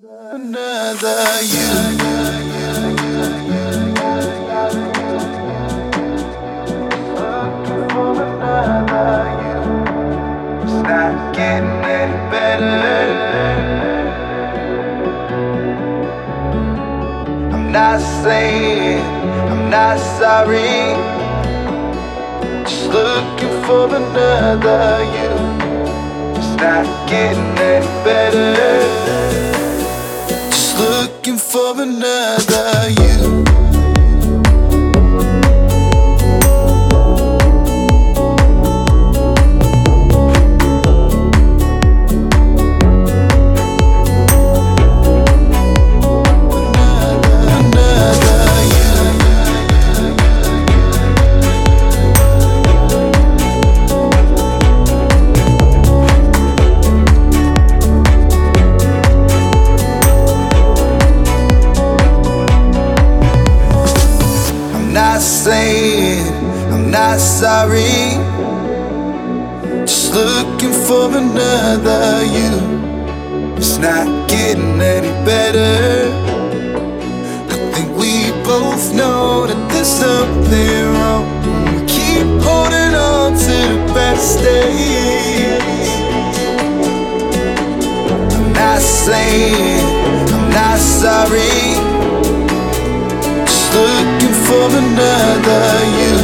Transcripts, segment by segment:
Another you. Looking for another you. It's not getting any better. I'm not saying I'm not sorry. Just looking for another you. It's not getting any better. Looking for another you. Saying I'm not sorry. Just looking for another you. It's not getting any better. I think we both know that there's something wrong. We keep holding on to the best days. I'm not saying I'm not sorry. Looking for another you.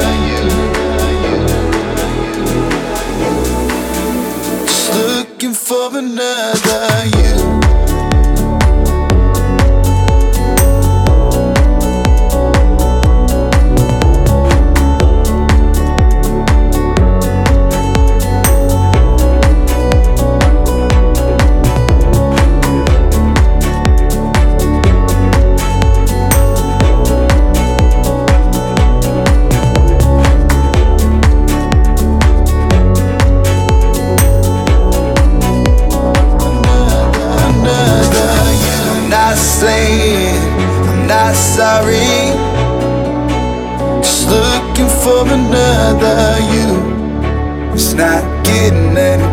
Just looking for another you. Saying I'm not sorry. Just looking for another you. It's not getting any